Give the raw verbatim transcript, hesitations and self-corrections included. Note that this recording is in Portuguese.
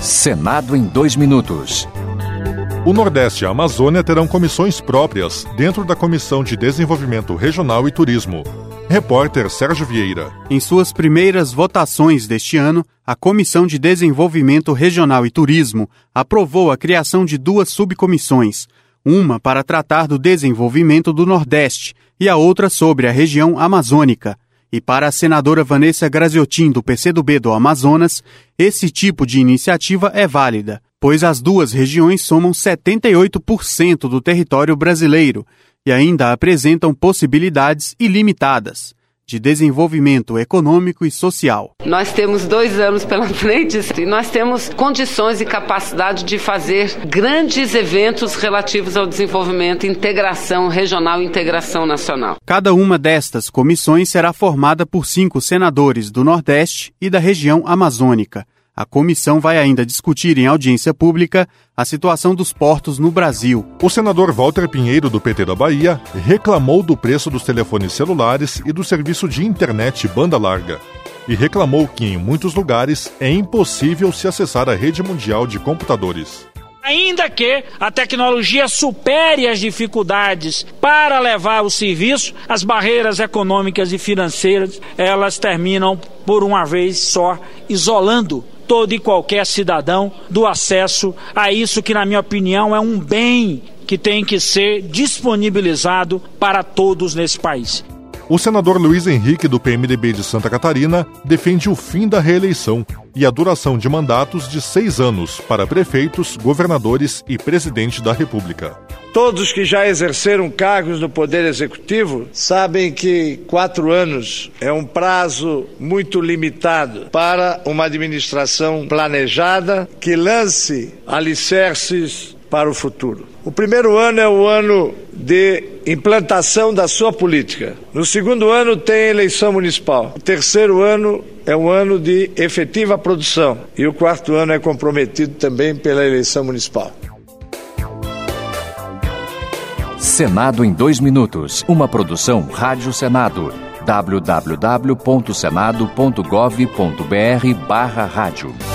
Senado em dois minutos. O Nordeste e a Amazônia terão comissões próprias dentro da Comissão de Desenvolvimento Regional e Turismo. Repórter Sérgio Vieira. Em suas primeiras votações deste ano, a Comissão de Desenvolvimento Regional e Turismo aprovou a criação de duas subcomissões, uma para tratar do desenvolvimento do Nordeste e a outra sobre a região amazônica. E para a senadora Vanessa Graziotin, do P C do B do Amazonas, esse tipo de iniciativa é válida, pois as duas regiões somam setenta e oito por cento do território brasileiro e ainda apresentam possibilidades ilimitadas de desenvolvimento econômico e social. Nós temos dois anos pela frente e nós temos condições e capacidade de fazer grandes eventos relativos ao desenvolvimento, integração regional e integração nacional. Cada uma destas comissões será formada por cinco senadores do Nordeste e da região amazônica. A comissão vai ainda discutir em audiência pública a situação dos portos no Brasil. O senador Walter Pinheiro, do P T da Bahia, reclamou do preço dos telefones celulares e do serviço de internet banda larga. E reclamou que, em muitos lugares, é impossível se acessar a rede mundial de computadores. Ainda que a tecnologia supere as dificuldades para levar o serviço, as barreiras econômicas e financeiras, elas terminam, por uma vez só, isolando todo e qualquer cidadão do acesso a isso que, na minha opinião, é um bem que tem que ser disponibilizado para todos nesse país. O senador Luiz Henrique, do P M D B de Santa Catarina, defende o fim da reeleição e a duração de mandatos de seis anos para prefeitos, governadores e presidente da República. Todos que já exerceram cargos no Poder Executivo sabem que quatro anos é um prazo muito limitado para uma administração planejada que lance alicerces para o futuro. O primeiro ano é o ano de implantação da sua política. No segundo ano tem eleição municipal. O terceiro ano é um ano de efetiva produção. E o quarto ano é comprometido também pela eleição municipal. Senado em dois minutos. Uma produção Rádio Senado. w w w ponto senado ponto gov ponto b r barra rádio.